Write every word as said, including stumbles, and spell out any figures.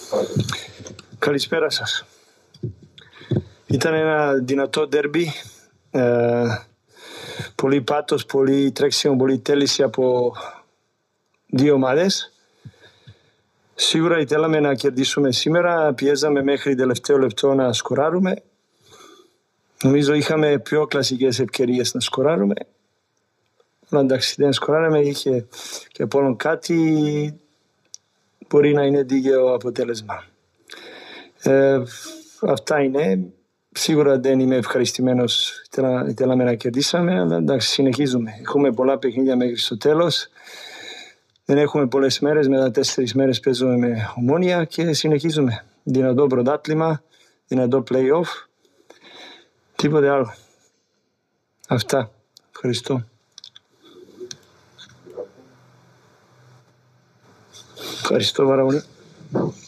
Καλησπέρα σας. Ήταν ένα δυνατό ντέρμπι. Ε, πολύ πάτος, πολύ τρέξιμο, πολύ τέληση από δύο ομάδες. Σίγουρα ήθελαμε να κερδίσουμε σήμερα. Πιέζαμε μέχρι τελευταίο λεπτό να σκοράρουμε. Νομίζω είχαμε πιο κλασικές ευκαιρίες να σκοράρουμε. Αλλά εντάξει, δεν σκοράραμε. Είχε και από κάτι. Μπορεί να είναι δίκαιο αποτέλεσμα. Ε, αυτά είναι. Σίγουρα δεν είμαι ευχαριστημένος. Θέλαμε να κερδίσαμε, αλλά εντάξει, συνεχίζουμε. Έχουμε πολλά παιχνίδια μέχρι στο τέλος. Δεν έχουμε πολλές μέρες. Μετά τέσσερις μέρες παίζουμε με Ομόνια και συνεχίζουμε. Δυνατό πρωτάθλημα, δυνατό play-off. Τίποτε άλλο. Αυτά. Ευχαριστώ. Ευχαριστώ πάρα πολύ.